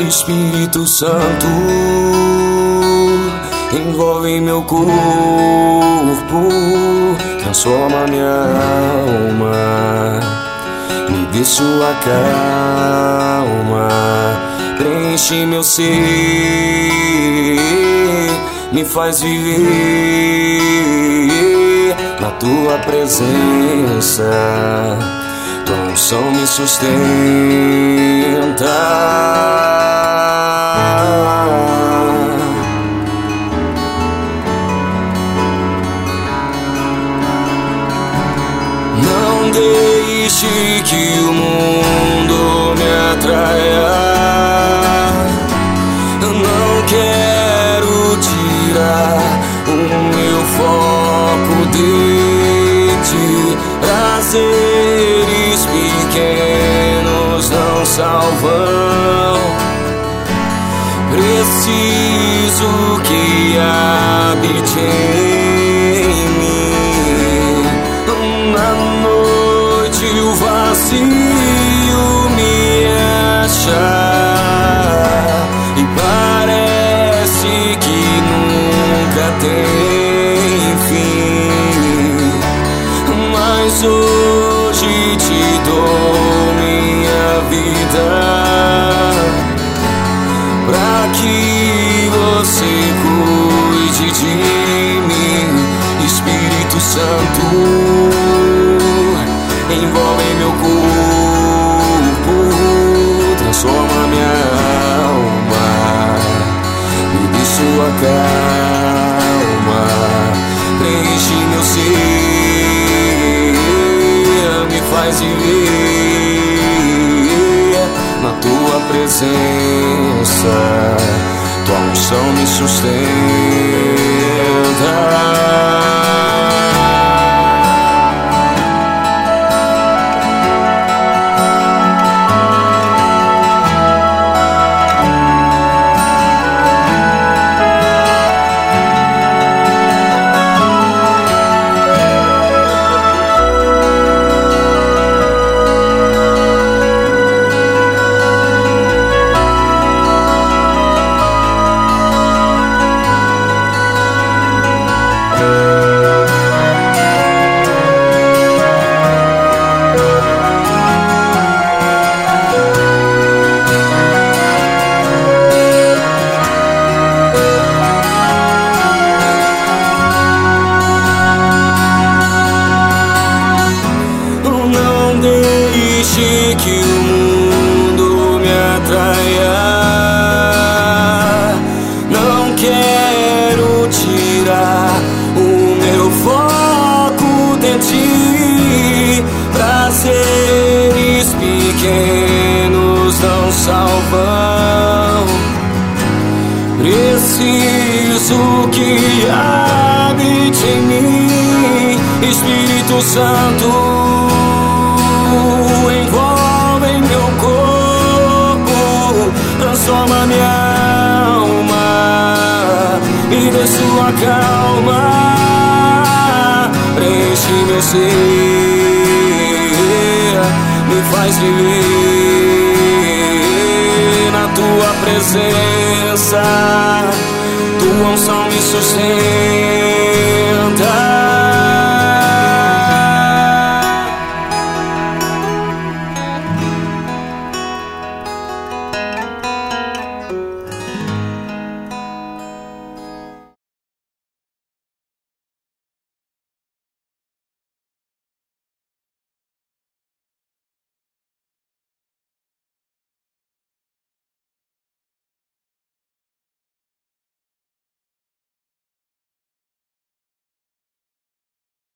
Espírito Santo, envolve meu corpo, transforma minha alma, me dê sua calma, preenche meu ser, me faz viver na tua presença. Tua unção me sustenta. Não deixe que o mundo me atraia. Não quero tirar o meu foco de ti. Prazeres pequenos não salvam. Preciso que habite em mim. Na noite o vazio me acha e parece que nunca tem fim. Mas hoje te dou minha vida pra que você cuide de mim. Espírito Santo, envolve meu corpo, transforma minha alma, me dê sua calma, preenche meu ser, me faz viver na tua presença. Tua unção me sustenta. Que o mundo me atraia. Não quero tirar o meu foco de ti. Prazeres pequenos não salvam. Preciso que habite em mim. Espírito Santo, envolve meu corpo, transforma minha alma, me dê sua calma, preenche meu ser, me faz viver na tua presença. Tua unção me sustenta.